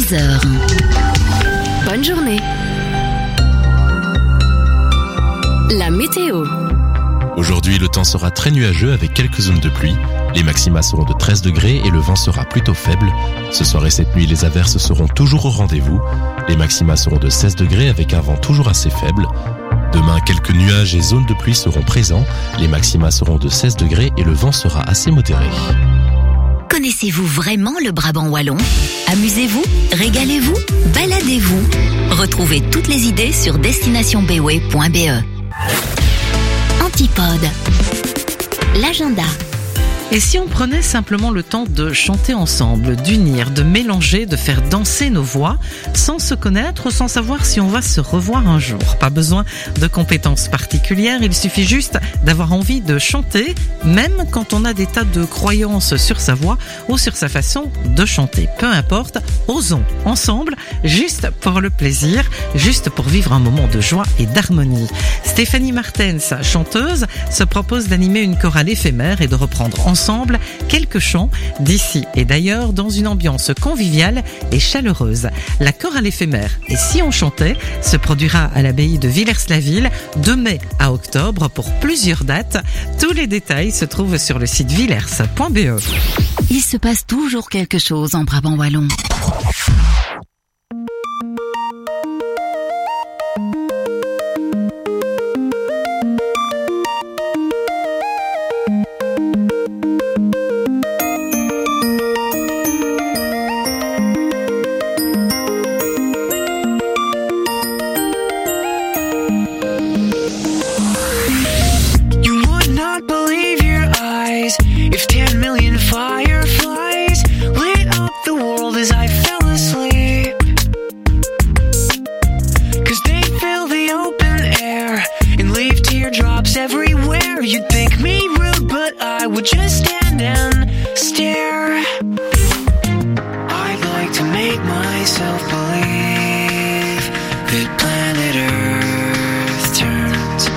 13h. Bonne journée. La météo. Aujourd'hui, le temps sera très nuageux avec quelques zones de pluie. Les maxima seront de 13 degrés et le vent sera plutôt faible. Ce soir et cette nuit, les averses seront toujours au rendez-vous. Les maxima seront de 16 degrés avec un vent toujours assez faible. Demain, quelques nuages et zones de pluie seront présents. Les maxima seront de 16 degrés et le vent sera assez modéré. Connaissez-vous vraiment le Brabant wallon ? Amusez-vous, régalez-vous, baladez-vous. Retrouvez toutes les idées sur destinationbw.be. Antipode. L'agenda. Et si on prenait simplement le temps de chanter ensemble, d'unir, de mélanger, de faire danser nos voix, sans se connaître, sans savoir si on va se revoir un jour. Pas besoin de compétences particulières, il suffit juste d'avoir envie de chanter, même quand on a des tas de croyances sur sa voix ou sur sa façon de chanter. Peu importe, osons ensemble, juste pour le plaisir, juste pour vivre un moment de joie et d'harmonie. Stéphanie Martens, chanteuse, se propose d'animer une chorale éphémère et de reprendre ensemble quelques chants d'ici et d'ailleurs dans une ambiance conviviale et chaleureuse. La chorale éphémère Et si on chantait se produira à l'abbaye de Villers-la-Ville de mai à octobre pour plusieurs dates. Tous les détails se trouvent sur le site villers.be. Il se passe toujours quelque chose en Brabant wallon. If 10 million fireflies lit up the world as I fell asleep, 'cause they fill the open air and leave teardrops everywhere. You'd think me rude, but I would just stand and stare. I'd like to make myself believe that planet Earth turns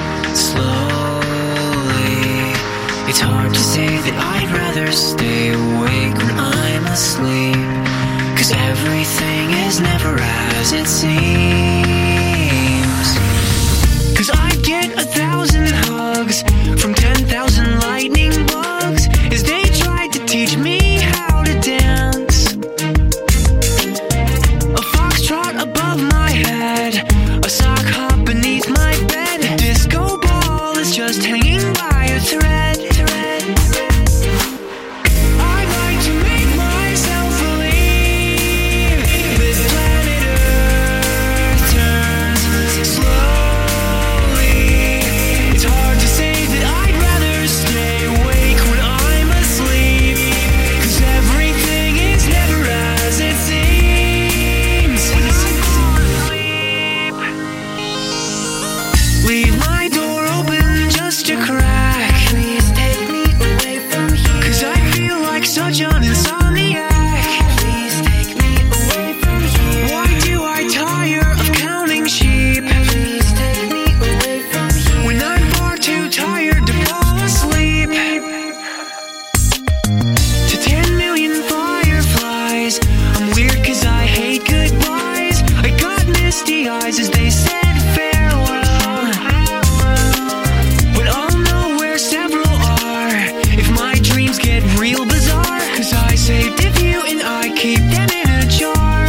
slowly. It's hard to say that I'd rather stay awake when I'm asleep, 'cause everything is never as it seems. 'Cause I'd get 1,000 hugs from 10,000 lightning bugs as they tried to teach me how to dance. A foxtrot above my head, a sock hop beneath my bed, a disco ball is just hanging by a thread. Leave my door open just a crack. Please take me away from here, 'cause I feel like such an insomniac. Please take me away from here. Why do I tire of counting sheep? Please take me away from here, when I'm far too tired to fall asleep. To 10 million fireflies, I'm weird 'cause I hate goodbyes. I got misty eyes as they said farewell. Get real bizarre, 'cause I saved a few and I keep them in a jar.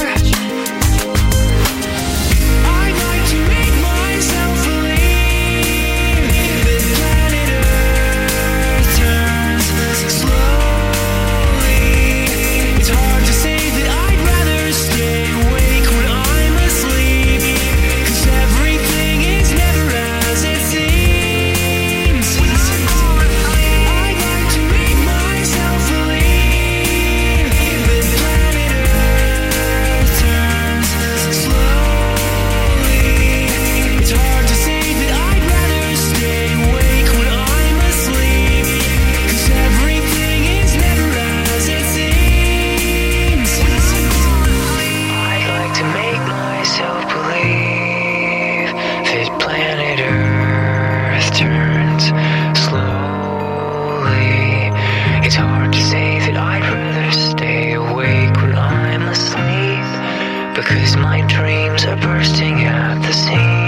I'd like to make myself believe that planet Earth turns slowly. It's hard to say that I'd rather stay awake when I'm asleep, 'cause everything is never as it seems. I'd like to make myself believe that planet Earth turns slowly. It's hard to say that I'd rather stay awake when I'm asleep, 'cause everything is never as it seems. I'd like to make myself believe that planet Earth turns slowly. It's hard to say that I'd rather stay awake when I'm asleep, walls are bursting at the seams.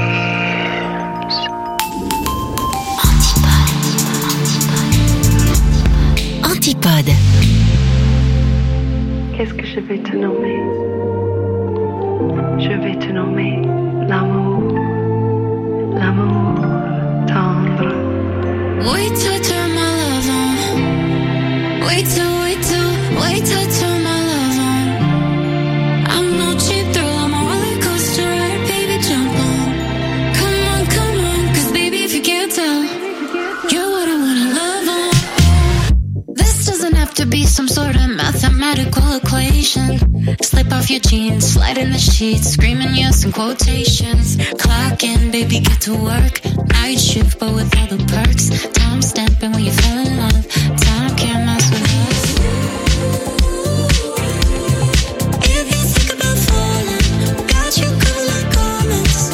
Antipode. Qu'est-ce que je vais te nommer? Je vais te nommer l'amour, l'amour tendre. Wait till I turn my love on. Wait till I turn my love on. I'm no cheap thrill, I'm a roller coaster ride, baby, jump on. Come on, 'cause baby, if you can't tell, you're what I wanna love on. This doesn't have to be some sort of mathematical equation. Slip off your jeans, slide in the sheets, screaming yes in quotations. Clock in, baby, get to work. Night shift, but with all the perks. Time stamping when you fall in love. Time can't mess with us. If you think about falling, got you covered like garments.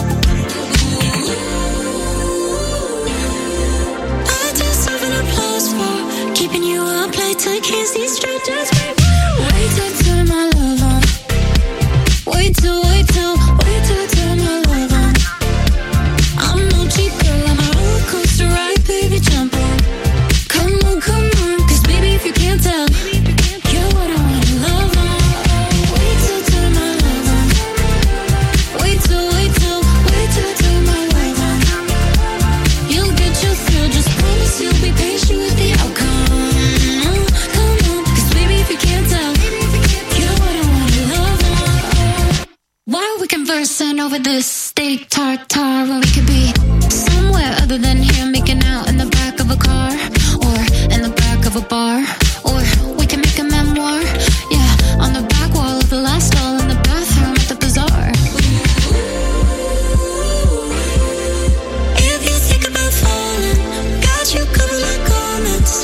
I deserve an applause for keeping you up late till you can't see straight. Just wait till I turn my love on. Wait till I turn my love on. I'm no cheap girl, I'm a roller coaster ride, baby, jump on. Come on, 'cause baby, if you can't tell, you're what I wanna love on. Wait till I turn my love on. Wait till I turn my love on. You'll get your thrill, just promise you'll be patient with the outcome. Come on, 'cause baby, if you can't tell, you're what I wanna love on. Why are we conversing over this steak tartare when we could be somewhere other than here, making out in the back of a car or in the back of a bar, or we can make a memoir, yeah, on the back wall of the last stall in the bathroom at the bazaar. If you think about falling, got you covered like garments.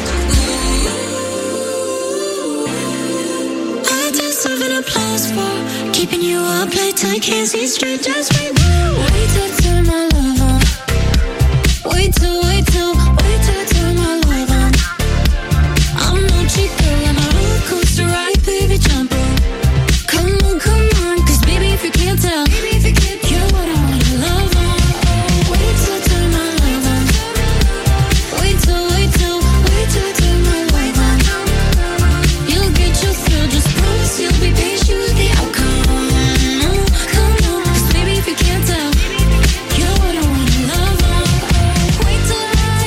I deserve an applause for keeping you up late till I can't see straight. Just wait till I turn my love on. Wait till I turn my love on. I'm no cheap girl, I'm a roller coaster ride, baby, jump on. Come on, 'cause baby, if you can't tell, you're what I wanna love on. Wait till I turn my love on. Wait till I turn my love on. You'll get your thrill, just promise you'll be patient with the outcome. Come on, 'cause baby, if you can't tell, you're what I wanna love on. Wait till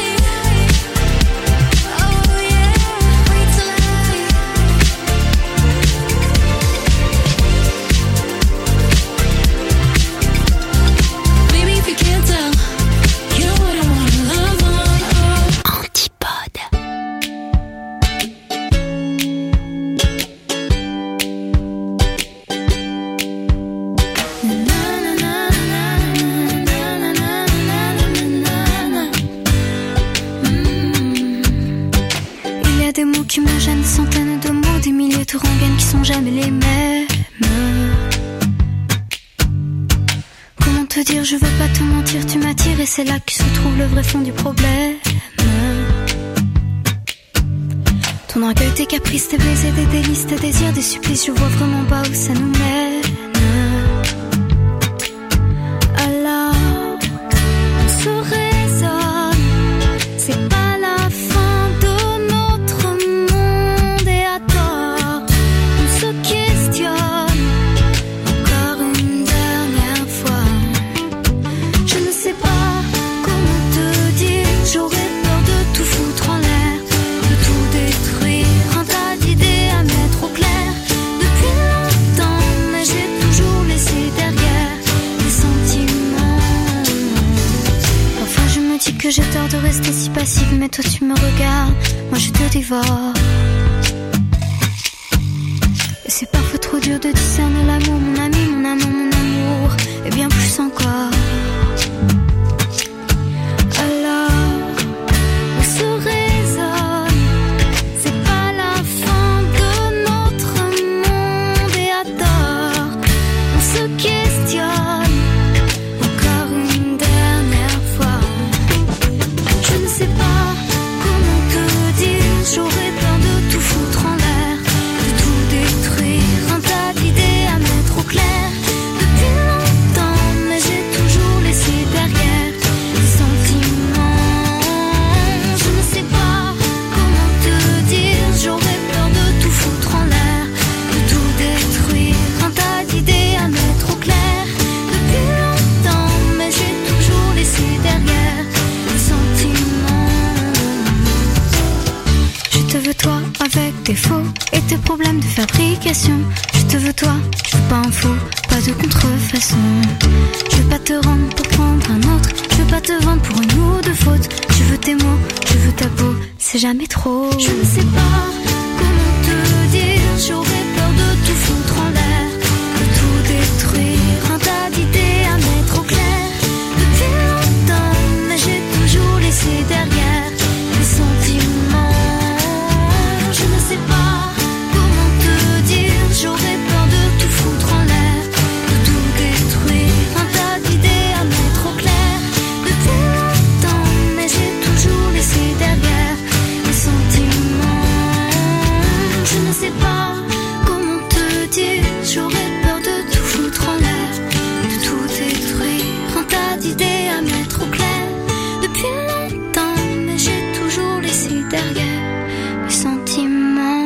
oh yeah, wait till baby, if you can't tell, you're what I wanna love on. Antipode. Il y a des mots qui me gênent, des centaines de mots, des milliers de rengaines qui sont jamais les mêmes. Comment te dire, je veux pas te mentir, tu m'attires et c'est là que se trouve le vrai fond du problème. Ton orgueil, tes caprices, tes baisers, des délices, tes désirs, des supplices, je vois vraiment pas où ça nous mène. Alors, on se raisonne, c'est pas la fin de notre monde et à tort, on se questionne encore une dernière fois. Je ne sais pas comment te dire, j'aurais peur de tout foutre en l'air, de tout détruire, un tas d'idées à mettre au clair. Depuis longtemps, mais j'ai toujours laissé derrière les sentiments. Parfois je me dis que j'ai tort de rester si passive, mais toi tu me regardes, moi je te dévore. Et c'est parfois trop dur de discerner l'amour, mon ami, mon amour, mon amour, et bien plus encore. Alors, on se raisonne, c'est pas la fin de notre monde et à tort, on se questionne encore une dernière fois. Je ne sais pas comment te dire, j'aurais peur de tout foutre en l'air, de tout détruire, un tas d'idées à mettre au clair. Depuis longtemps, te veux toi avec tes faux et tes problèmes de fabrication. Je te veux toi, je veux pas un faux, pas de contrefaçon. Je veux pas te rendre pour prendre un autre, je veux pas te vendre pour une ou deux fautes. Je veux tes mots, je veux ta peau, c'est jamais trop. Je ne sais pas comment te dire, j'aurais peur de tout foutre en l'air, de tout détruire, un tas d'idées à mettre au clair. Depuis longtemps, mais j'ai toujours laissé derrière mes sentiments. Je ne sais pas comment te dire, j'aurais peur de tout foutre en l'air, de tout détruire, un tas d'idées à mettre au clair. Depuis longtemps, mais j'ai toujours laissé derrière mes sentiments. Je ne sais pas comment te dire, j'aurais peur de tout foutre en l'air, de tout détruire, un tas d'idées à mettre au clair. Depuis longtemps, mais j'ai toujours laissé derrière mes sentiments.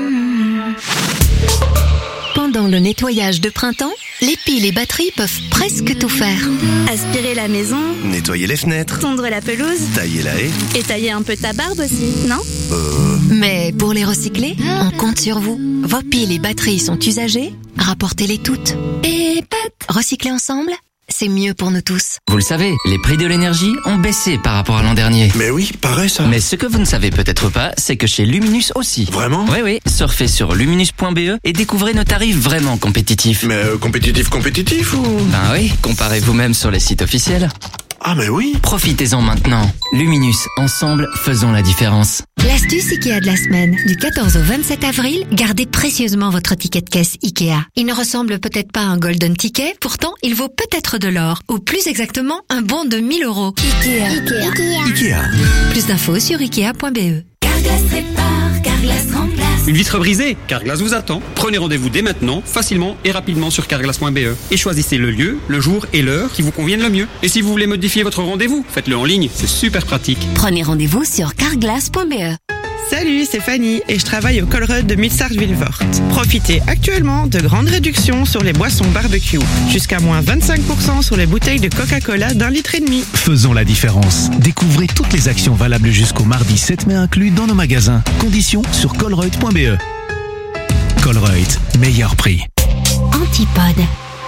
Pendant le nettoyage de printemps, les piles et batteries peuvent presque tout faire. Aspirer la maison, Nettoyer les fenêtres, tondre la pelouse tailler la haie. et tailler un peu ta barbe aussi, non? Mais pour les recycler, on compte sur vous. Vos piles et batteries sont usagées, rapportez-les toutes. Et recycler ensemble, c'est mieux pour nous tous. Vous le savez, les prix de l'énergie ont baissé par rapport à l'an dernier. Mais oui, pareil ça. Mais ce que vous ne savez peut-être pas, c'est que chez Luminus aussi. Vraiment? Oui, surfez sur luminus.be et découvrez nos tarifs vraiment compétitifs. Mais compétitif ou? Ben oui, comparez vous-même sur les sites officiels. Ah mais oui. Profitez-en maintenant. Luminus, ensemble, faisons la différence. L'astuce Ikea de la semaine. Du 14 au 27 avril, gardez précieusement votre ticket de caisse Ikea. Il ne ressemble peut-être pas à un golden ticket, pourtant il vaut peut-être de l'or. Ou plus exactement, un bon de 1 000 €. Ikea. Plus d'infos sur ikea.be. Carglass répare, Carglass remplace. Une vitre brisée, Carglass vous attend. Prenez rendez-vous dès maintenant, facilement et rapidement sur carglass.be et choisissez le lieu, le jour et l'heure qui vous conviennent le mieux. Et si vous voulez modifier votre rendez-vous, faites-le en ligne, c'est super pratique. Prenez rendez-vous sur carglass.be. Salut, c'est Fanny et je travaille au Colruyt de Milsart-Villevort. Profitez actuellement de grandes réductions sur les boissons barbecue. Jusqu'à moins 25% sur les bouteilles de Coca-Cola d'1,5 litre. Faisons la différence. Découvrez toutes les actions valables jusqu'au mardi 7 mai inclus dans nos magasins. Conditions sur colruyt.be. Colruyt, meilleur prix. Antipode.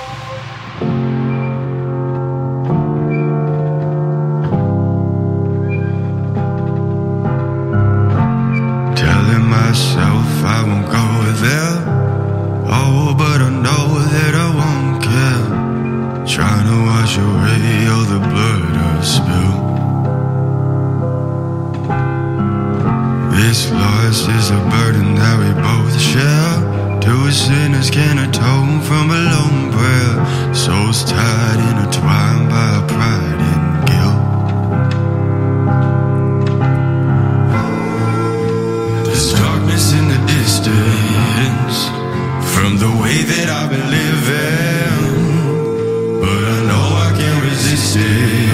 Telling myself I won't go there. Oh, but I know that I won't care. Trying to wash away all the blood I spilled. This loss is a burden that we both share. Two sinners can atone from a lone prayer. Souls tied, intertwined by pride and guilt. There's darkness in the distance from the way that I've been living, but I know I can't resist it.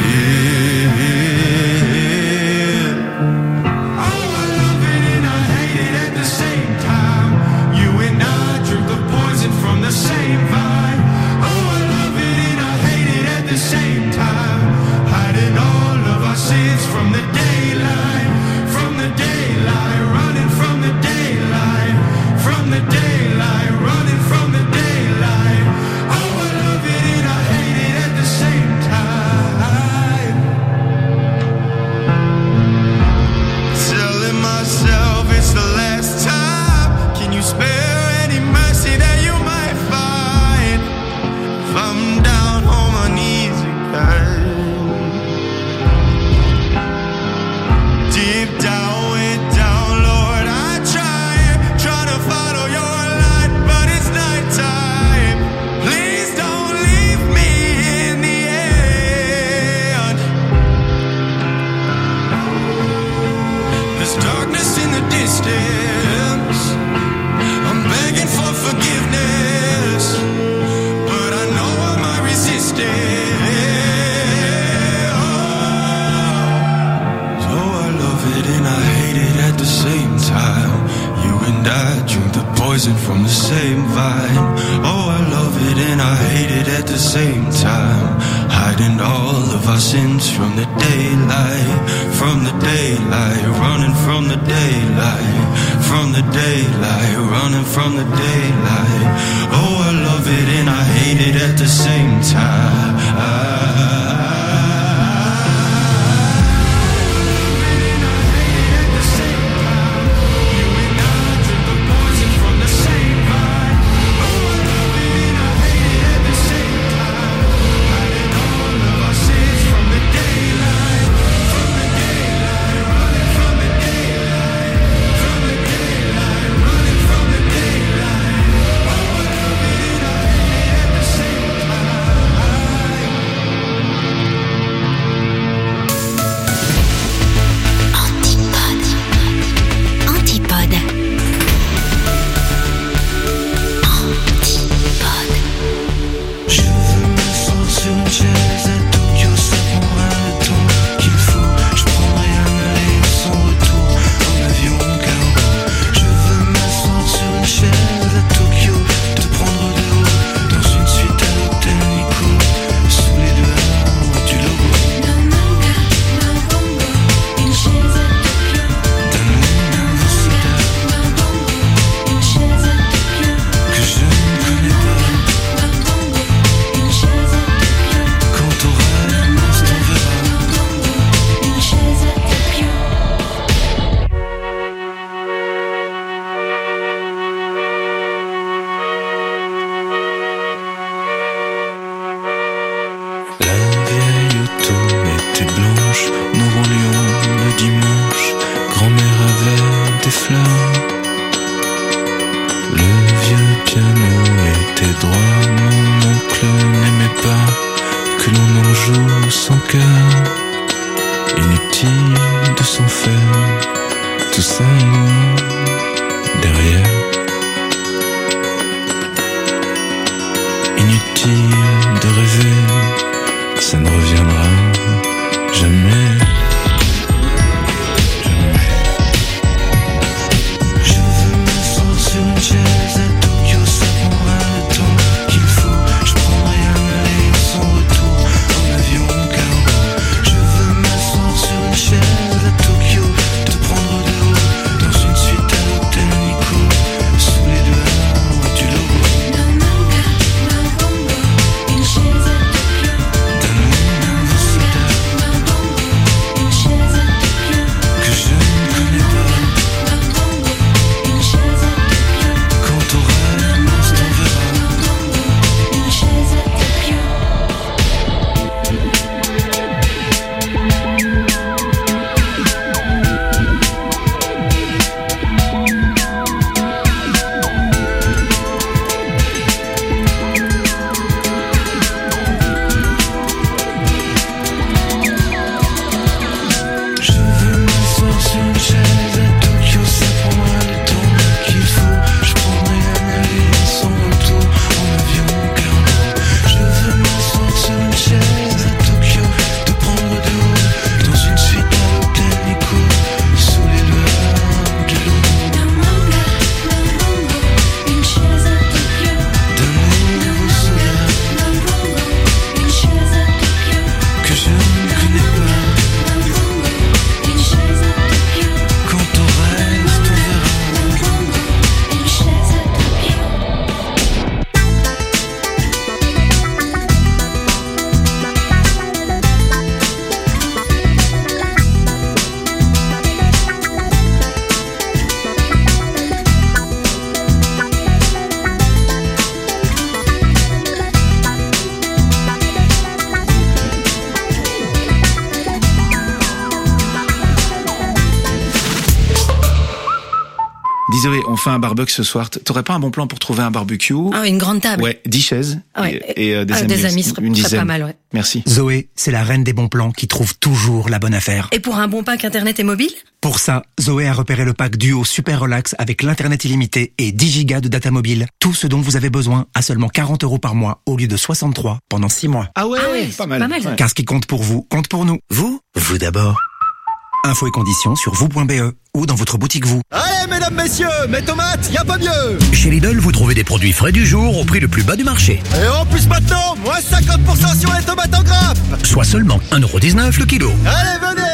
From the same vine. Oh, I love it and I hate it at the same time. Hiding all of our sins from the daylight, running from the daylight. daylight, running from the daylight. Oh, I love it and I hate it at the same time. Zoé, on fait un barbecue ce soir. T'aurais pas un bon plan pour trouver un barbecue? Ah, une grande table. Ouais, 10 chaises. Ouais. Et des amis serait une dizaine. pas mal, ouais. Merci. Zoé, c'est la reine des bons plans qui trouve toujours la bonne affaire. Et pour un bon pack internet et mobile? Pour ça, Zoé a repéré le pack Duo Super Relax avec l'internet illimité et 10 gigas de data mobile. Tout ce dont vous avez besoin à seulement 40 € par mois au lieu de 63 pendant 6 mois. Ah ouais, pas mal. Ouais. Car ce qui compte pour vous, compte pour nous. Vous d'abord. Infos et conditions sur vous.be ou dans votre boutique vous. Allez, mesdames, messieurs, mes tomates, y a pas mieux. Chez Lidl, vous trouvez des produits frais du jour au prix le plus bas du marché. Et en plus maintenant, moins 50% sur les tomates en grappe. Soit seulement 1,19 € le kilo. Allez, venez.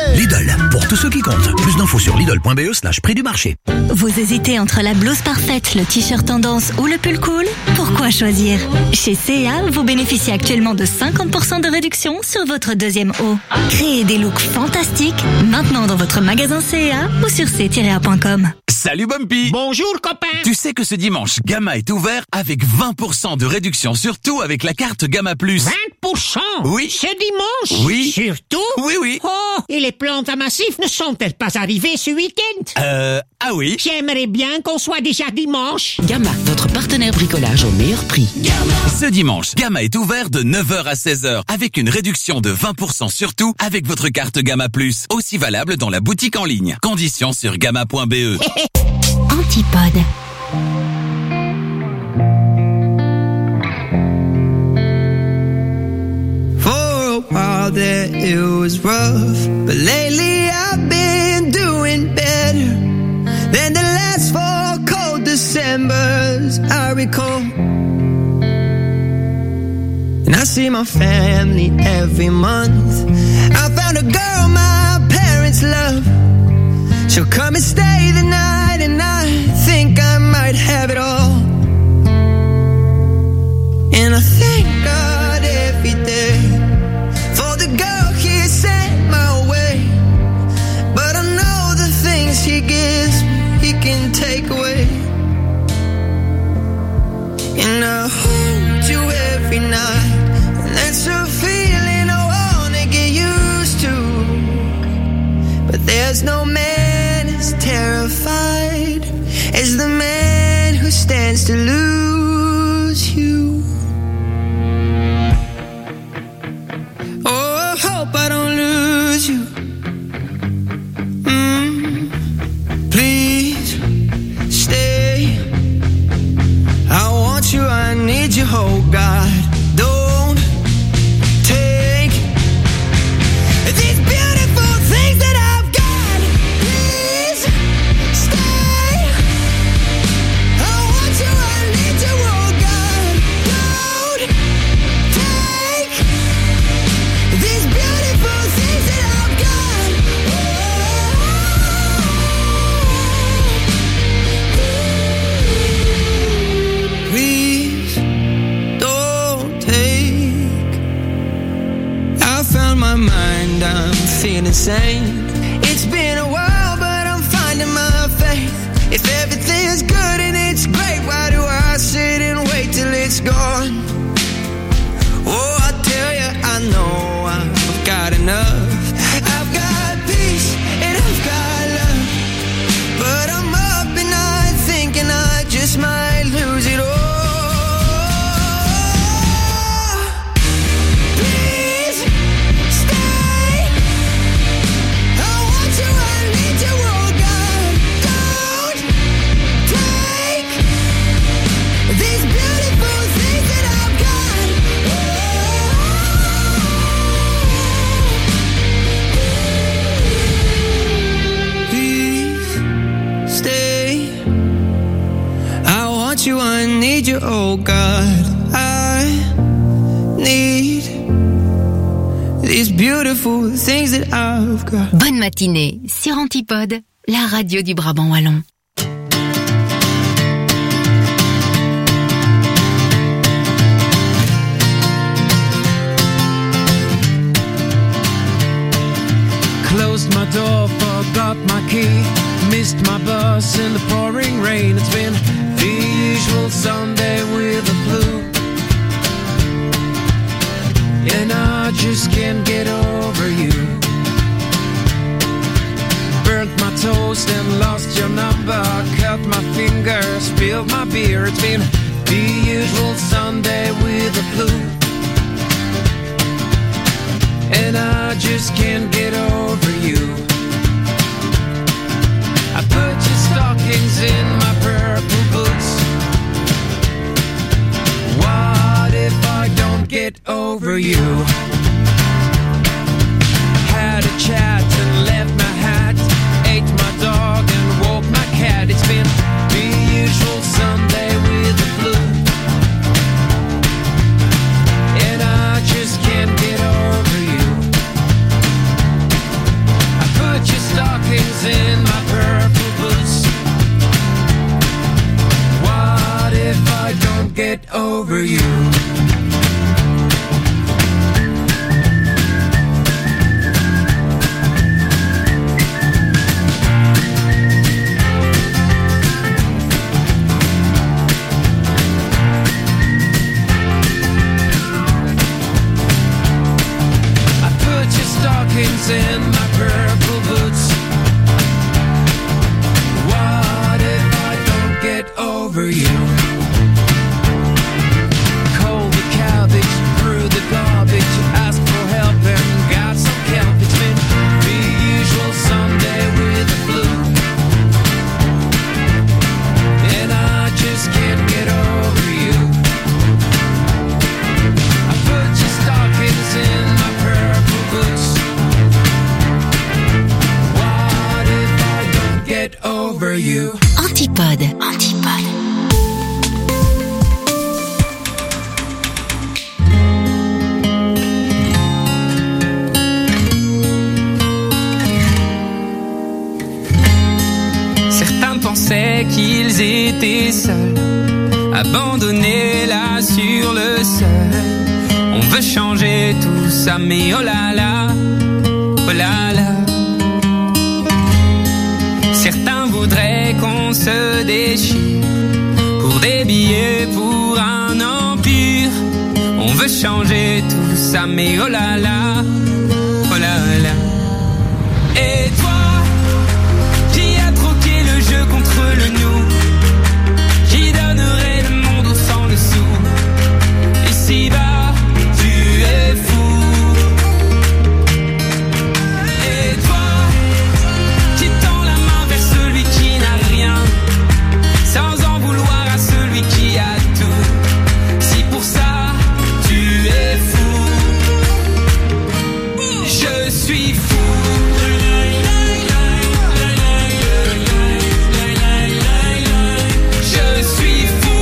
Lidl, pour tous ceux qui comptent. Plus d'infos sur Lidl.be/prix du marché. Vous hésitez entre la blouse parfaite, le t-shirt tendance ou le pull cool? Pourquoi choisir? Chez C&A, vous bénéficiez actuellement de 50% de réduction sur votre deuxième haut. Créez des looks fantastiques maintenant dans votre magasin C&A ou sur c-a.com. Salut Bumpy. Bonjour copain. Tu sais que ce dimanche, Gamma est ouvert avec 20% de réduction sur tout avec la carte Gamma Plus. 20%? Oui. Ce dimanche? Oui. Surtout? Oui, oui. Oh, et les plantes à massif ne sont-elles pas arrivées ce week-end? Ah oui. J'aimerais bien qu'on soit déjà dimanche. Gamma, votre partenaire bricolage au meilleur prix. Gamma. Ce dimanche, Gamma est ouvert de 9h à 16h avec une réduction de 20% sur tout avec votre carte Gamma Plus. Aussi valable dans la boutique en ligne. Conditions sur gamma.be. Antipode. For a while there it was rough, but lately I've been doing better than the last 4 cold Decembers I recall. And I see my family every month. I found a girl my parents love. She'll come and stay the night, and I think I might have it all. And I thank God every day for the girl He sent my way. But I know the things He gives me, He can take away. And I hold you every night, and that's a feeling I wanna get used to. But there's no man as terrified as the man who stands to lose you. Oh, I hope I don't lose you. Please stay. I want you, I need you, oh God. Don't take these beautiful things that I've got. Please stay. I want you, I need you, oh God. Don't take these beautiful things that I've got. Please don't take. I found my mind, I'm feeling sane. It's been a while, but I'm finding my faith. If everything's good and it's great, why do I sit and wait till it's gone? Oh, I tell you, I know I've got enough. I've got peace and I've got love. But I'm up and I'm thinking I just might lose it all. Please stay. I want you, I need you, oh God. Don't take these beautiful things that I've got. Please stay. I want you, I need you, oh God. I need these beautiful things that I've got. Bonne matinée sur Antipode, la radio du Brabant wallon. Closed my door, forgot my key. Missed my bus in the pouring rain. It's been the usual Sunday with the flu. And I just can't get over you. Burnt my toast and lost your number. Cut my finger, spilled my beer. It's been the usual Sunday with the flu. And I just can't get over you. I put your stockings in my purple boots. What if I don't get over you? Had a chat and left my hat. Ate my dog and woke my cat. It's been the usual Sunday with the flu. And I just can't get over you. I get over you. In my purple boots. What if I don't get over you? Cold the cabbage, through the garbage, ask for help and got some help. It's been the usual Sunday with the flu, and I just can't get over you. I put your stockings in my purple boots. Over you. Antipode. Certains pensaient qu'ils étaient seuls, abandonnés là sur le sol. On veut changer tout ça, mais oh là là, oh là là. Certains voudraient qu'on se déchire pour des billets, pour un empire. On veut changer tout ça, mais oh là là, oh là là. Et toi, qui as troqué le jeu contre le nous, qui donnerait le monde au sang le sou. Ici-bas, tu es fou. Sans en vouloir à celui qui a tout. Si pour ça tu es fou, je suis fou. Je suis fou.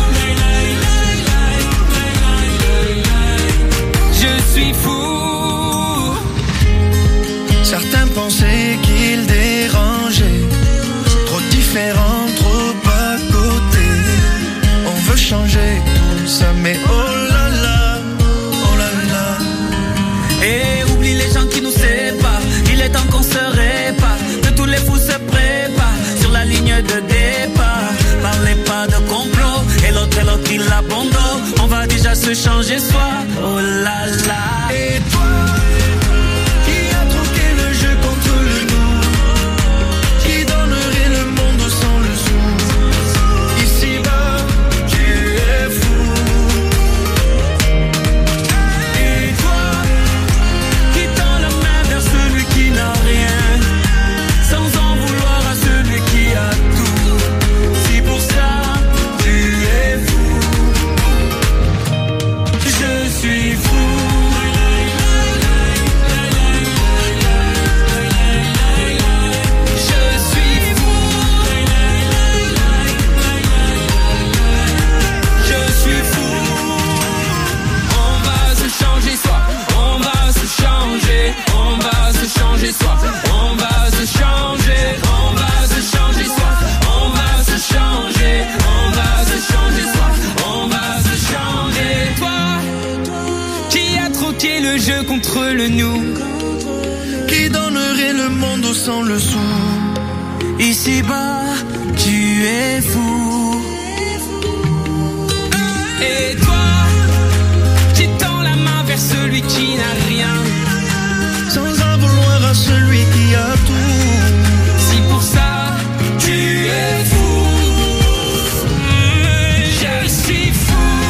Je suis fou. Certains pensaient qu'ils dérangeaient, trop différents, trop à côté. On veut changer tout ça, mais oh là là, oh là là. Et oublie les gens qui nous séparent. Il est temps qu'on se répare, que tous les fous se préparent sur la ligne de départ. Parlez pas de complot, et l'autre il abandonne. On va déjà se changer soi, oh là là. Et toi, qui a troqué le jeu contre le nous, qui donnerait le monde sans le sou. Ici-bas, tu es fou. Et toi, qui tend la main vers celui qui n'a rien, sans en vouloir à celui qui a tout. Si pour ça, tu es fou. Je suis fou. Le jeu contre le nous, qui donnerait le monde sans le sou. Ici-bas, tu es fou. Et toi, qui tends la main vers celui qui n'a rien, sans en vouloir à celui qui a tout. Si pour ça, tu es fou. Je suis fou.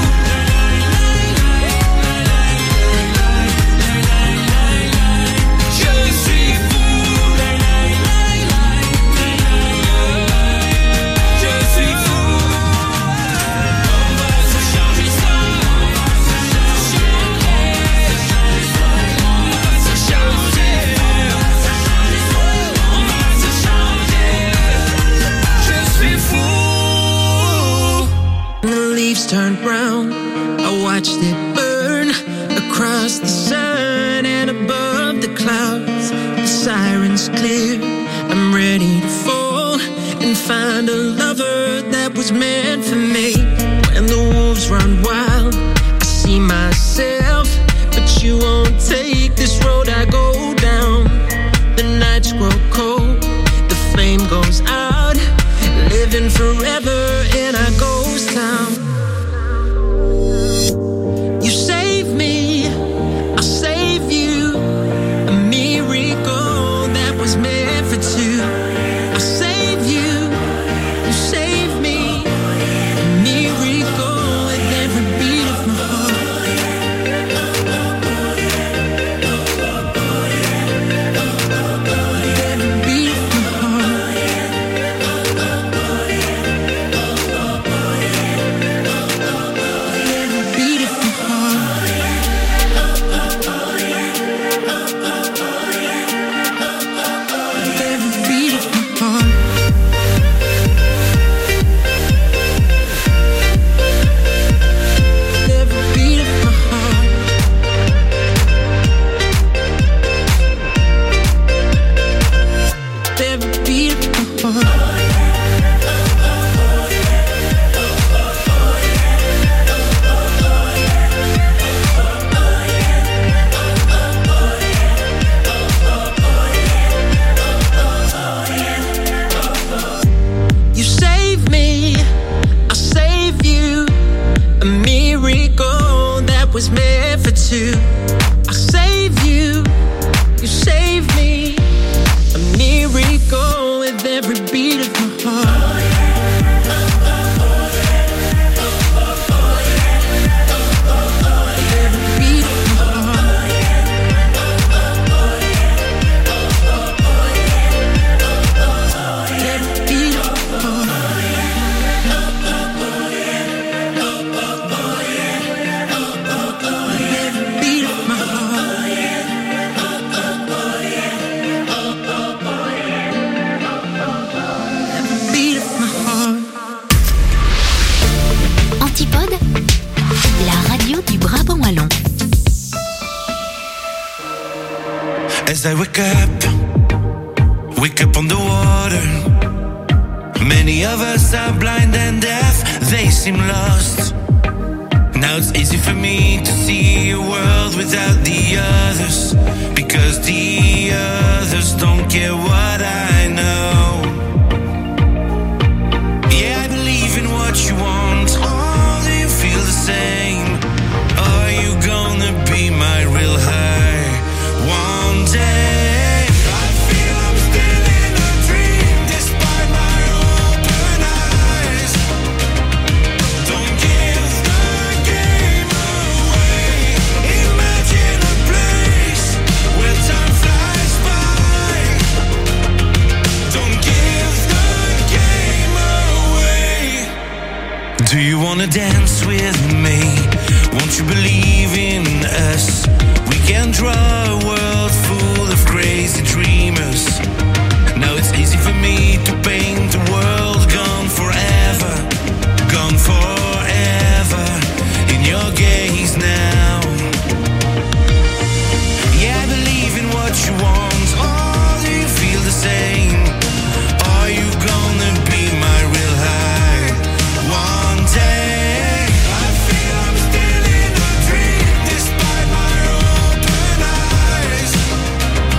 Turned round, I watched it burn across the sun and above the clouds. The sirens clear, I'm ready to fall and find a lover that was meant for me. When the wolves wolves run wild. I see myself, but you won't take this road I go down. The nights grow cold, the flame goes out, living forever in our ghost town. You save me, I'll save you. A miracle that was meant for two. I'll save you, you save me. A miracle with every beat of my heart. Was meant for two. I'll save you, you save me. A miracle with every beat of my heart. Every beat of my heart. Every beat of my heart. Antipode, la radio du Brabant wallon. As I wake up on the water. Many of us are blind and deaf, they seem lost. Now it's easy for me to see a world without the others, because the others don't care what I know. Yeah, I believe in what you want. Oh, do you feel the same? Are you gonna be my real high one day? I feel I'm still in a dream despite my open eyes. Don't give the game away. Imagine a place where time flies by. Don't give the game away. Do you wanna dance with me? Won't you believe in us? We can draw a world full of crazy dreamers. Now it's easy for me to paint a world gone forever, gone forever in your gaze now. Yeah, I believe in what you want. Oh, do you feel the same? Are you gonna be my real high one day? I feel I'm still in a dream despite my open eyes.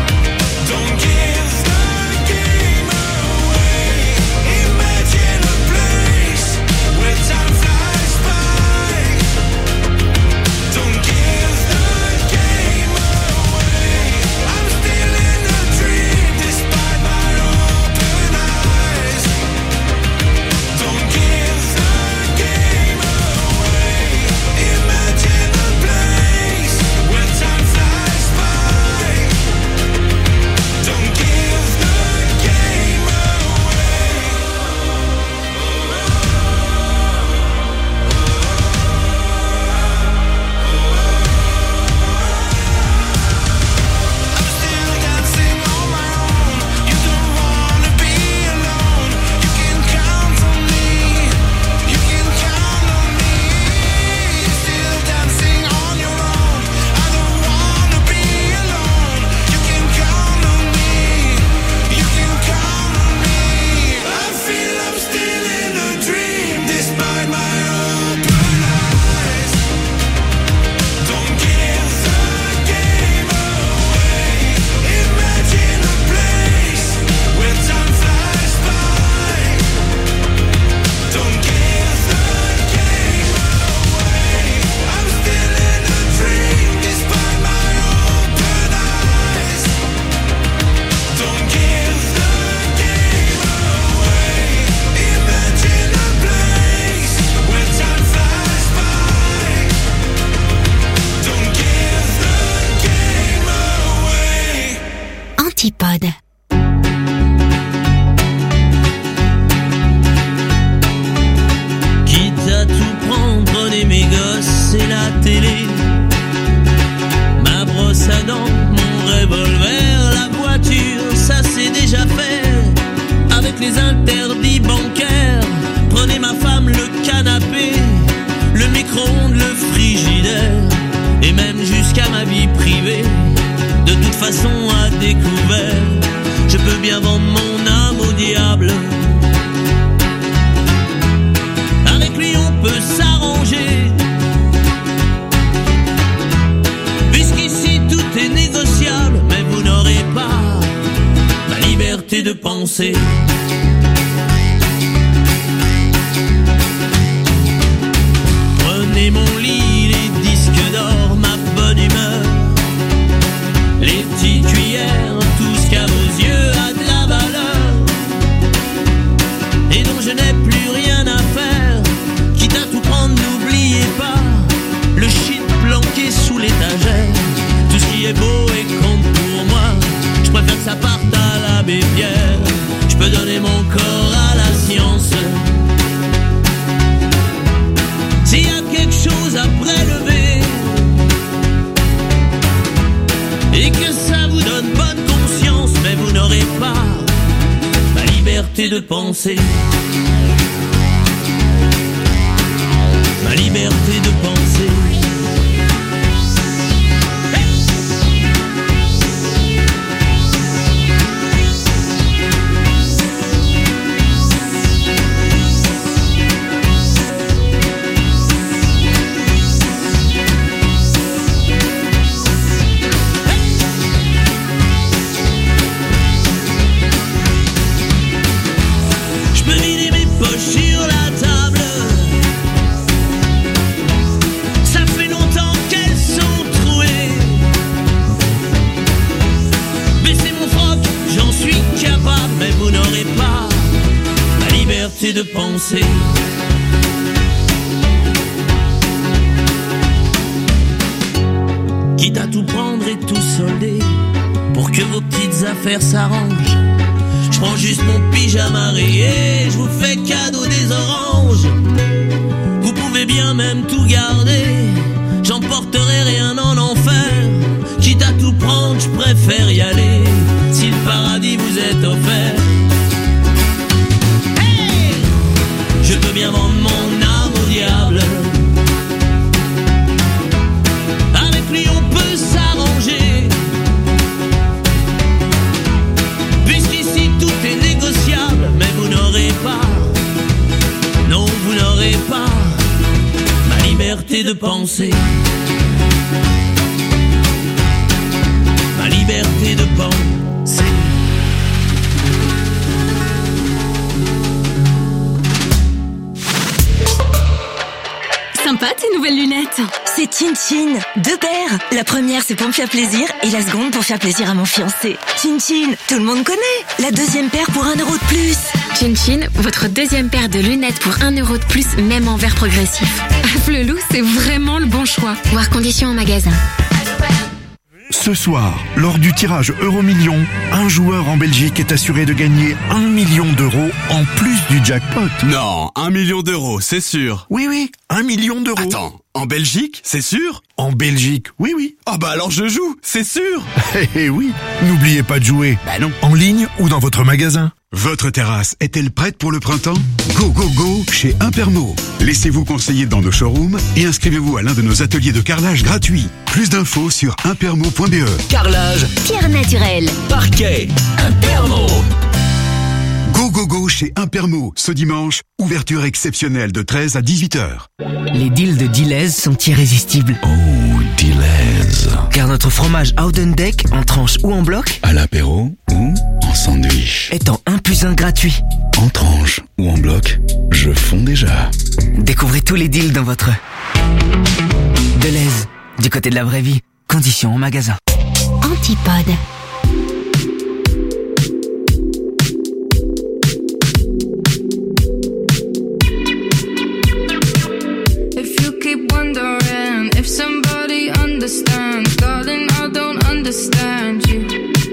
poncer. Prenez mon lit, les disques d'or, ma bonne humeur, les petites cuillères, tout ce qu'à vos yeux a de la valeur et dont je n'ai plus rien à faire. Quitte à tout prendre, n'oubliez pas le shit planqué sous l'étagère. Tout ce qui est beau et compte pour moi, je préfère que ça parte à l'abbé Pierre. Je peux donner mon corps à la science. S'il y a quelque chose à prélever et que ça vous donne bonne conscience, mais vous n'aurez pas la liberté de penser. Ma liberté de penser. Sur la table, ça fait longtemps qu'elles sont trouées. Baissez mon froc, j'en suis capable, mais vous n'aurez pas la liberté de penser. Quitte à tout prendre et tout solder pour que vos petites affaires s'arrangent, je prends juste mon pyjama rayé, je vous fais cadeau des oranges. Vous pouvez bien même tout garder, j'emporterai rien en enfer. Quitte à tout prendre, je préfère y aller, si le paradis vous est offert. Hey, je peux bien vendre mon âme au diable, avec lui on peut s'arranger. Puisqu'ici tout est négociable, mais vous n'aurez pas, non vous n'aurez pas ma liberté de penser. Ma liberté de penser. Sympa tes nouvelles lunettes. C'est Chin Chin, 2 paires. La première c'est pour me faire plaisir et la seconde pour faire plaisir à mon fiancé. Chin Chin, tout le monde connaît. La deuxième paire pour 1 euro de plus. Chin Chin, votre deuxième paire de lunettes pour 1 euro de plus, même en verre progressif. Flelou, c'est vraiment le bon choix. Voir conditions en magasin. Ce soir, lors du tirage Euromillion, un joueur en Belgique est assuré de gagner 1 million d'euros en plus du jackpot. Non, 1 million d'euros, c'est sûr. Oui, 1 million d'euros. Attends, en Belgique, c'est sûr? En Belgique, oui. Ah bah alors je joue, c'est sûr. Eh oui, n'oubliez pas de jouer. Bah non. En ligne ou dans votre magasin. Votre terrasse est-elle prête pour le printemps? Go, go, go chez Impermo. Laissez-vous conseiller dans nos showrooms et inscrivez-vous à l'un de nos ateliers de carrelage gratuits. Plus d'infos sur impermo.be. Carrelage, pierre naturelle, parquet, Impermo. Go, go, go chez Impermo. Ce dimanche, ouverture exceptionnelle de 13 à 18h. Les deals de Deleuze sont irrésistibles. Oh, Deleuze. Car notre fromage Oudendeck, en tranche ou en bloc, À l'apéro ou en sandwich. est en 1 + 1 gratuit. En tranche ou en bloc, je fonds déjà. Découvrez tous les deals dans votre Deleuze, du côté de la vraie vie. Conditions en magasin. Antipode. If you keep wondering if somebody understands, darling, I don't understand you.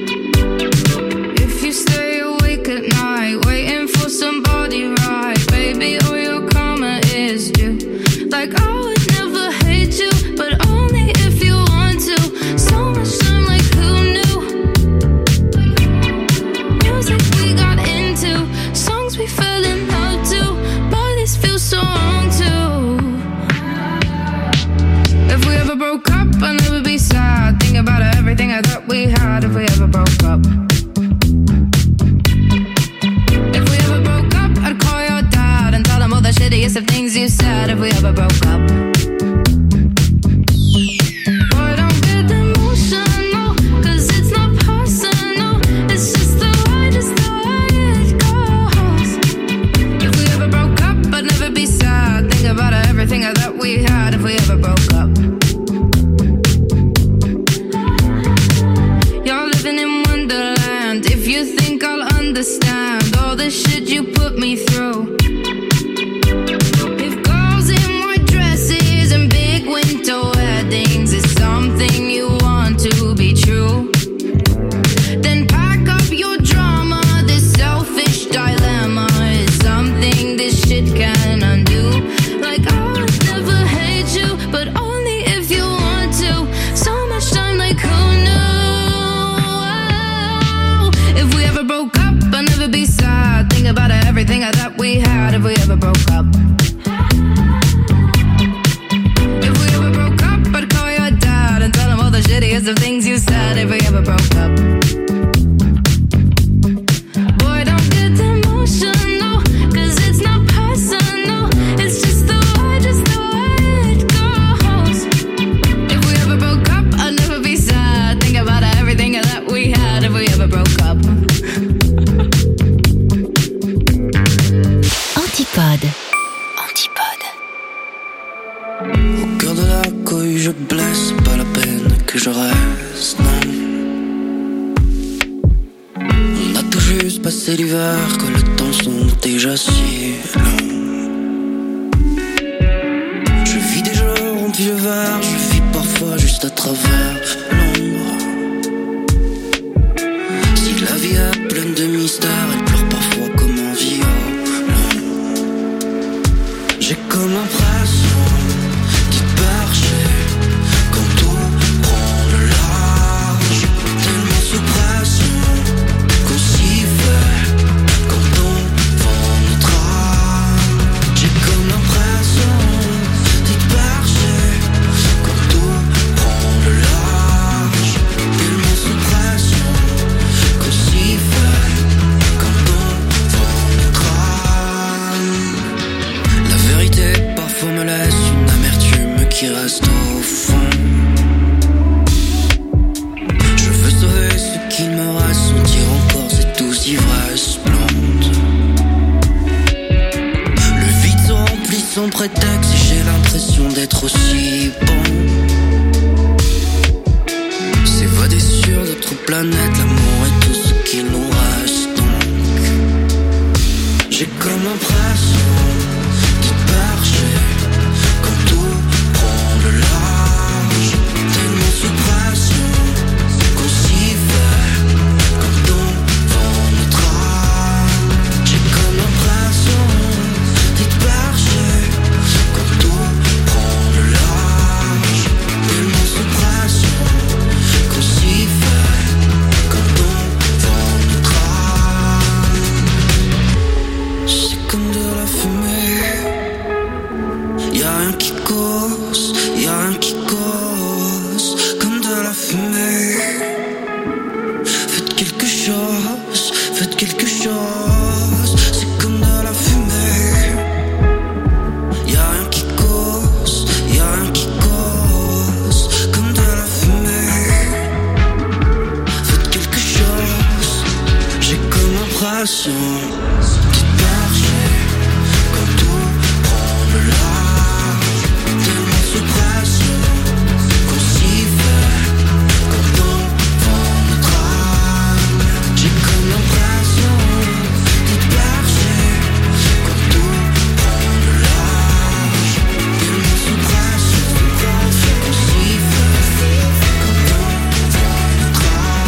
If you stay awake at night, waiting for somebody right, baby, all your karma is due. Like I would never hate you, but only if you want to. So much time, like who knew? Music we got into, songs we fell in love to, boy, this feels so wrong too. If we ever broke up, I'd never be sad. Think about everything I thought we had. If we ever broke up. If we ever broke up, I'd call your dad and tell him all the shittiest of things you said. If we ever broke up. Boy, don't get emotional, 'cause it's not personal. It's just the way Antipode. Au cœur de la couille, je blesse, c'est pas la peine que je reste, non. On a tout juste passé l'hiver, que le temps sont déjà si long. Je vis des jours en vieux verre, je vis parfois juste à travers l'ombre. Si la vie est pleine de mystères, elle pleure parfois comme un violon. J'ai comme l'impression d'y percher quand tout prend le large. Tellement sous pression qu'on s'y fait quand on vend notre âme. J'ai comme l'impression d'y percher quand tout prend le large. Tellement sous pression qu'on s'y fait quand on vend notre âme. La vérité parfois me laisse une amertume qui reste au fond. Je veux sauver ce qu'il me reste, sentir encore cette douce ivresse blonde. Le vide se remplit sans prétexte et j'ai l'impression d'être aussi bon. S'évader sur d'autres planètes, l'amour est tout ce qu'il nous reste donc. J'ai comme l'impression d'y percher quand tout prend le large. Tellement sous pression qu'on s'y fait quand on vend notre âme. J'ai comme l'impression d'y percher quand tout prend le large. Tellement sous pression qu'on s'y fait quand on vend notre âme. C'est comme de la fumée. Y'a rien qui cause, y'a rien qui cause. Comme de la fumée. Faites quelque chose, faites quelque chose. C'est comme de la fumée. Y'a rien qui cause, y'a rien qui cause. Comme de la fumée. Faites quelque chose. J'ai comme l'impression d'y percher quand tout prend le large. Tellement sous pression qu'on s'y fait quand on vend notre âme. J'ai comme l'impression d'y percher quand tout prend le large. Tellement sous pression qu'on s'y fait quand on vend notre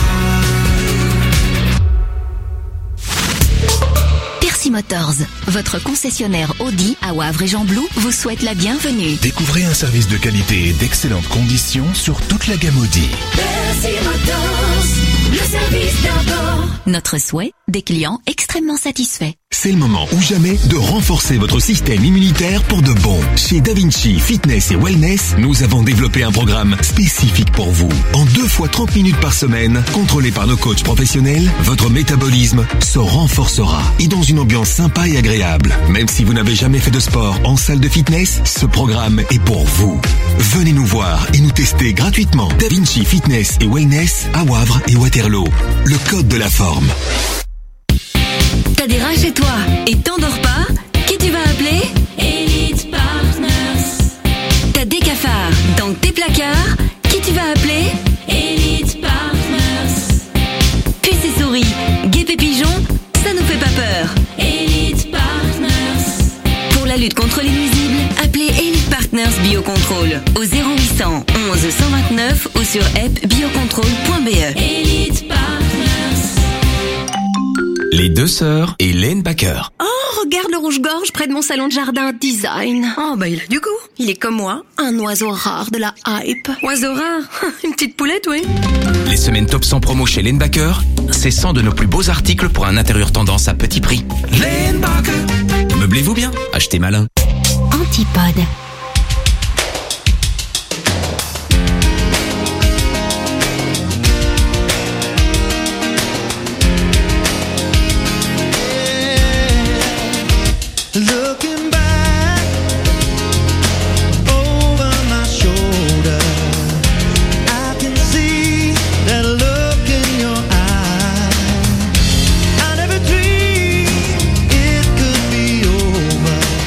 âme. Percy Motors, votre concessionnaire Audi à Wavre et Jean-Blou, vous souhaite la bienvenue. Découvrez un service de qualité et d'excellentes conditions sur toute la gamme Audi. Percy Motors, le service d'abord. Notre souhait, des clients extrêmement satisfaits. C'est le moment ou jamais de renforcer votre système immunitaire pour de bon. Chez DaVinci Fitness et Wellness, nous avons développé un programme spécifique pour vous. En 2 fois 30 minutes par semaine, contrôlé par nos coachs professionnels, votre métabolisme se renforcera et dans une ambiance sympa et agréable. Même si vous n'avez jamais fait de sport en salle de fitness, ce programme est pour vous. Venez nous voir et nous tester gratuitement. DaVinci Fitness et Wellness à Wavre et Waterloo. Le code de la forme. T'as des rats chez toi et t'endors pas? Qui tu vas appeler? Elite Partners. T'as des cafards dans tes placards? Qui tu vas appeler? Elite Partners. Puces et souris, guêpes et pigeons, ça nous fait pas peur. Elite Partners. Pour la lutte contre les nuisibles, appelez Elite Partners Biocontrol au 0800 11 129 ou sur appbiocontrol.be. Elite Partners. Les deux sœurs et Hélène Backer. Oh, regarde le rouge-gorge près de mon salon de jardin design. Oh, bah il a du goût. Il est comme moi, un oiseau rare de la hype. Oiseau rare? Une petite poulette, oui. Les semaines top 100 promo chez Hélène Backer, c'est 100 de nos plus beaux articles pour un intérieur tendance à petit prix. Hélène Backer. Meublez-vous bien, achetez malin. Antipode. Looking back over my shoulder, I can see that look in your eye. I never dreamed it could be over.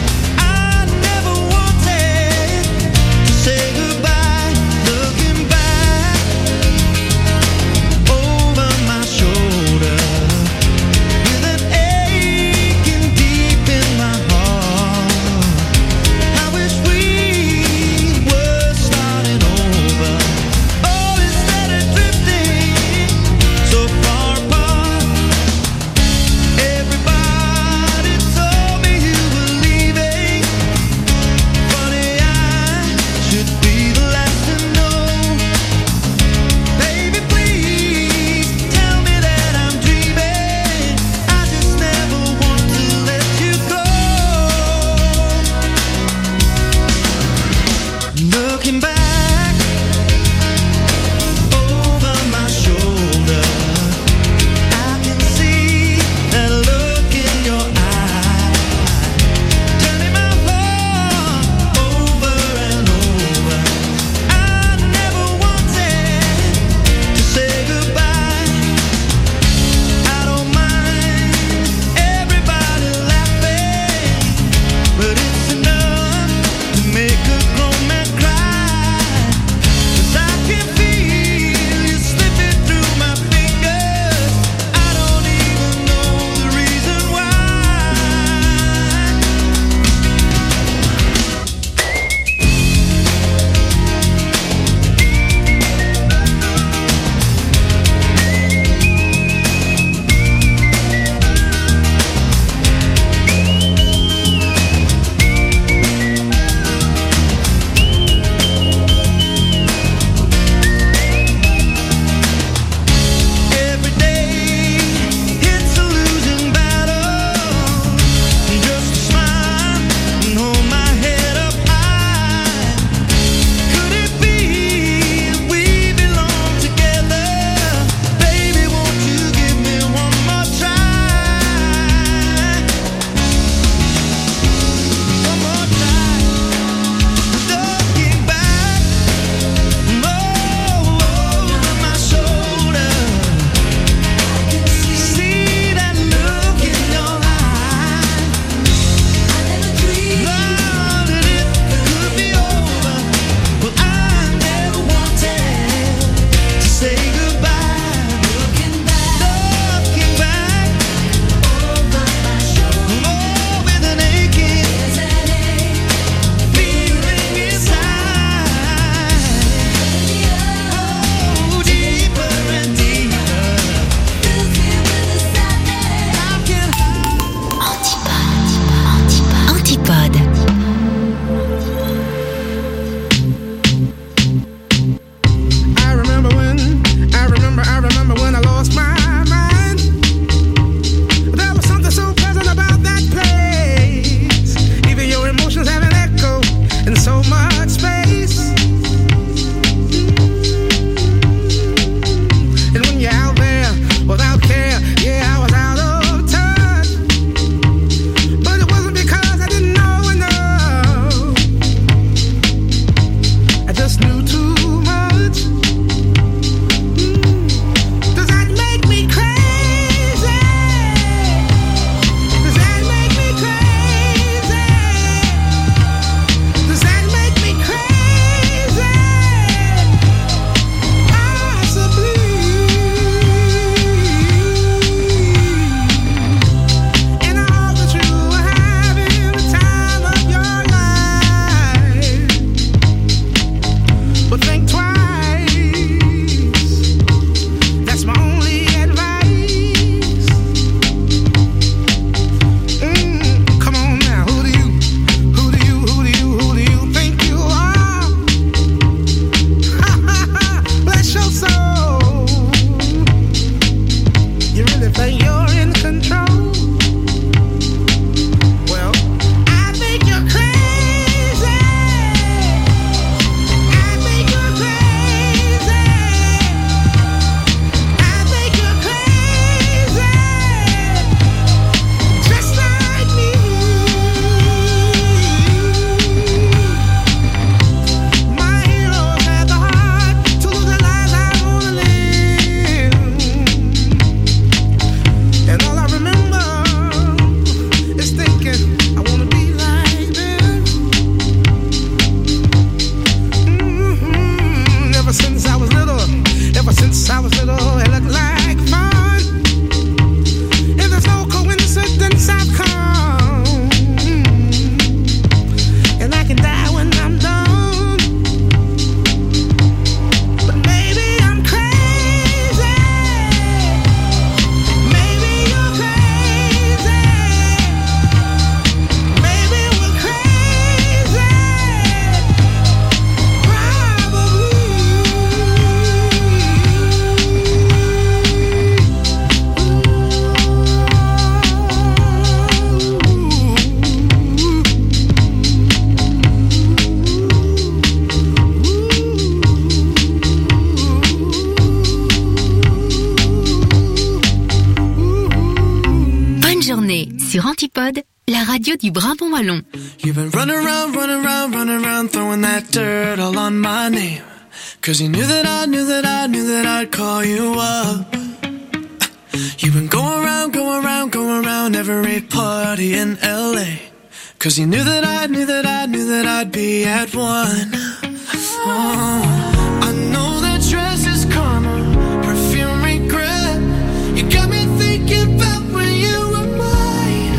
sur Antipode, la radio du Brabant Wallon. You've been running around, throwing that dirt all on my name. Cause you knew that I'd call you up. You've been going around every party in LA. Cause you knew that I'd be at one. Oh, I know that dress is karma, perfume regret. You got me thinking about when you were mine.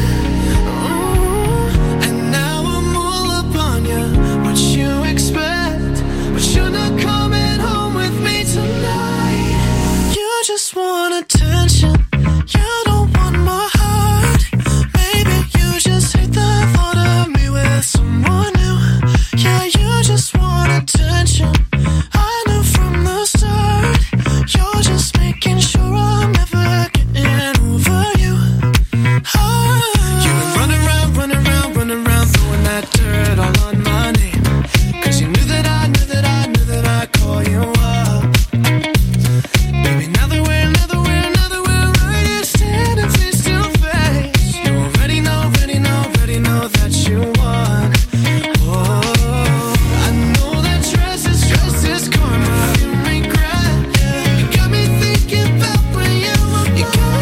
Oh, and now I'm all up on you. What you expect? But you're not coming home with me tonight. You just want attention. You don't want my heart. Maybe you just hate the thought of me with someone new. Yeah, you just want attention. I knew from the start. You're just making sure I'm never getting over you. You've been running around, throwing that dirt all on my name. Cause you knew that I'd call you up. Baby, now that we're right here standing face to face, you already know that you won. Oh, I know that dress is karma, you regret. You got me thinking about when you were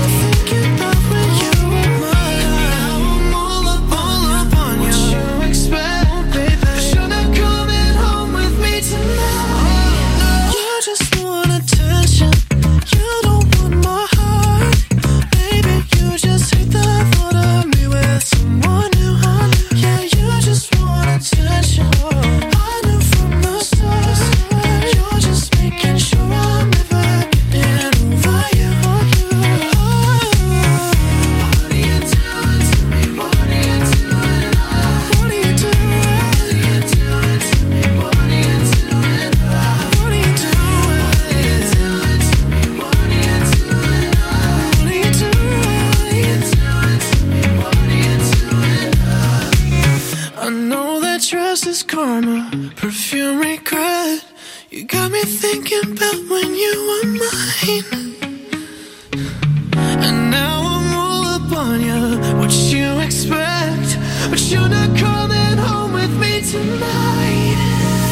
mine. Now I'm all up on you. What you expect, baby? But you're not coming home with me tonight. You just want attention. You don't want my heart. Baby, you just hate the thought of me with someone new. Yeah, you just want attention. I knew from the start. You're just making sure I'm never getting over you. What are you doing to me? What are you doing? What are you doing to me? What are you doing? What are you doing? I know that dress is karma, perfume regret. You got me thinking about when you were mine. And now I'm all up on you. What you expect? But you're not coming home with me tonight.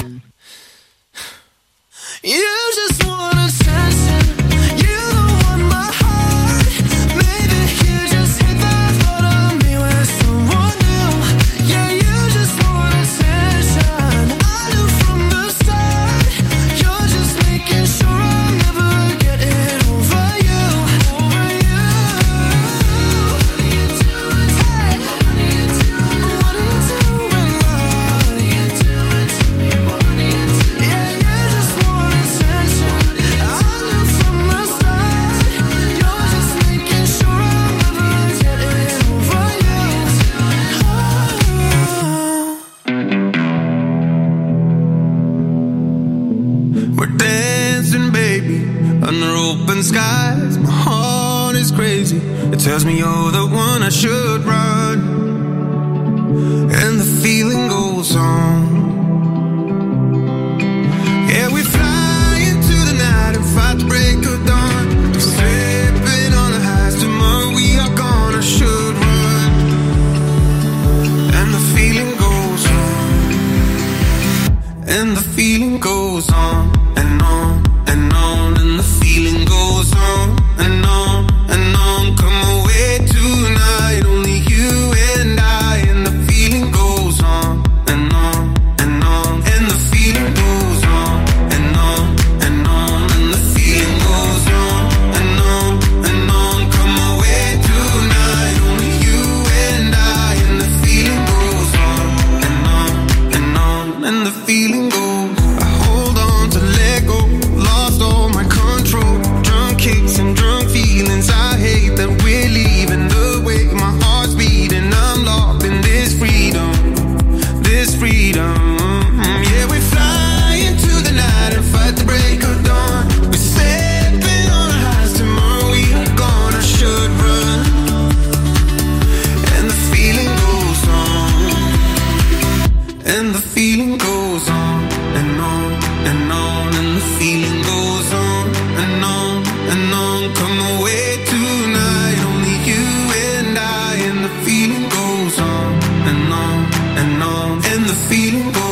You just want attention. You don't want my heart. Maybe you just hate the thought of me with someone new. Yeah, you just want attention. I knew from the start. You're just making sure I'm never getting over you. Over you. What are you doing? Hey, what are you doing? What are you doing? What are you doing to me? What are you doing? Yeah, you just want attention. I knew from the start. You're just making sure I'm never getting over you. We're dancing, baby, under open skies. My heart is crazy. It tells me you're the one I should run. And the feeling goes on. Yeah, we fly into the night and fight the break of dawn. We're slipping on the highs. Tomorrow we are gone. I should run. And the feeling goes on. And the feeling goes on and on and on. And the feeling goes on and on and on. Come away tonight, only you and I. And the feeling goes on and on and on. And the feeling goes on and on and on. And the feeling goes on and on and on. Come away tonight, only you and I. And the feeling goes on and on and on. And the feeling goes. I hold on to let go. Lost all my control. Drunk kicks and drunk feelings. I hate that we're leaving the way my heart's beating. I'm locked in this freedom. This freedom. Yeah, we fly into the night and fight the break of dawn. We're stepping on the highs. Tomorrow we are gone. I should run. And the feeling goes on. And the feeling goes on and on and on. And the feeling goes on and on and on. Come away tonight, only you and I. And the feeling feeling.